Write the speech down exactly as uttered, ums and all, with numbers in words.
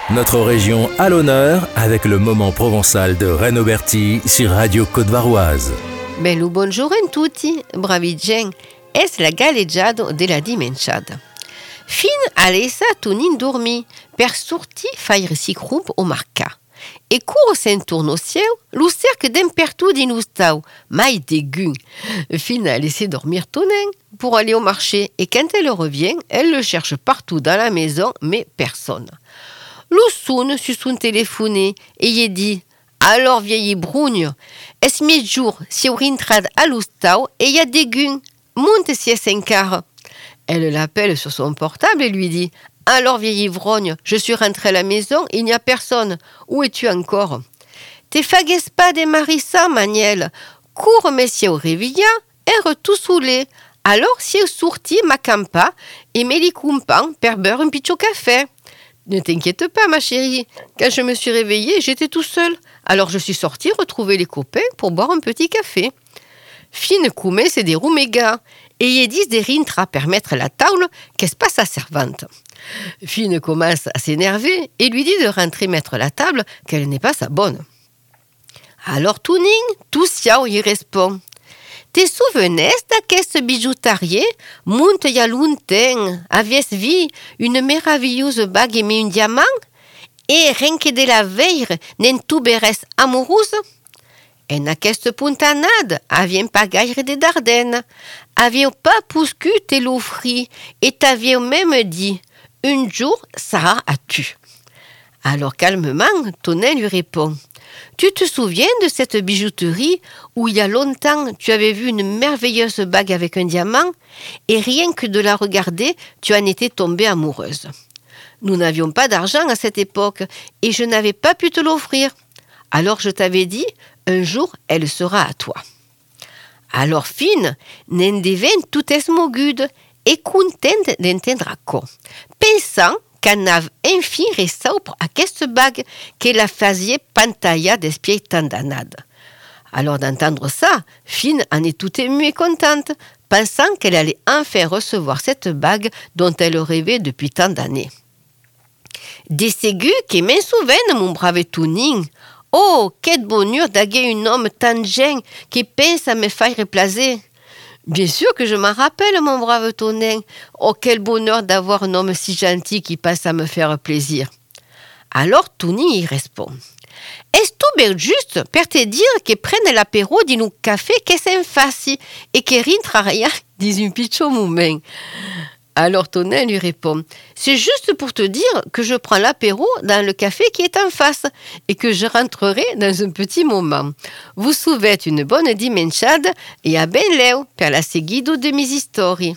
Notre région à l'honneur avec le moment provençal de Renaud Berti sur Radio Côte-Varoise. Bello buongiorno a tutti, bravi gen, es la galleggiado della dimenciada. Fin alesa tunin dormi, per sorti faire si crump o marca. E curo sen turno ciel, lo cerc d'en pertu din ustau, mai dégun. Fin a laissé dormir Tonin pour aller au marché, et quand elle revient, elle le cherche partout dans la maison, mais personne. Lo sun su son téléphoné, et y dit « Alors, vieille brugne, es mi jour si au rintrad à l'ustau, et y a dégun, monte si es encara. » Elle l'appelle sur son portable et lui dit « Alors, vieille ivrogne, je suis rentrée à la maison, il n'y a personne. Où es-tu encore ?»« Te fagues pas de Marissa, Maniel. Cours, messieurs, réveilla, er tout saoulé. Alors, si eu sorti ma campa, et me li compans per beurre un pitcho café. » Ne t'inquiète pas, ma chérie. Quand je me suis réveillée, j'étais tout seul. Alors, je suis sortie retrouver les copains pour boire un petit café. Fine come c'est des rumega. Et y disent des rintra per mettre la table, qu'est-ce pas sa servante. Fine commence à s'énerver et lui dit de rentrer mettre la table, qu'elle n'est pas sa bonne. Alors Tuning, tout siao y répond. Te souvenez d'aquest bijoutarier? Monte ya longtemps, avies vu une merveilleuse bague et un diamant? Et rien que de la veille, n'en tuberes amoureuse? En aquesta puntanade, aviem pas gaire de Dardennes. Avieu pas puscu te l'offrir, et t'avieu même dit, un jour, Sarah a tu. Alors calmement, Tonin lui répond, tu te souviens de cette bijouterie où il y a longtemps tu avais vu une merveilleuse bague avec un diamant, et rien que de la regarder, tu en étais tombée amoureuse. Nous n'avions pas d'argent à cette époque, et je n'avais pas pu te l'offrir. Alors je t'avais dit, un jour, elle sera à toi. Alors Fine, n'en devint tout es mogude, et contente d'entendre quoi, pensant qu'en avait enfin resté pour aquesta bague que la faisait pantalla d'espier tant d'anades. Alors d'entendre ça, Fine en est tout émue et contente, pensant qu'elle allait enfin recevoir cette bague dont elle rêvait depuis tant d'années. Des ségus qui m'en souviennent, mon brave Tuning. Oh, quel bonheur d'aguer un homme tant jeune qui pense à me faire plaisir. Bien sûr que je m'en rappelle, mon brave Tonin. Oh, quel bonheur d'avoir un homme si gentil qui passe à me faire plaisir. Alors Tony y répond. Est-ce tout bien juste pour te dire que prenne l'apéro d'un café que c'est facile et que rien rien dis un pichot moumain. Alors Tonin lui répond, c'est juste pour te dire que je prends l'apéro dans le café qui est en face et que je rentrerai dans un petit moment. Vous souhaite une bonne dimenchade et à ben leu per la seguido de mes histoires.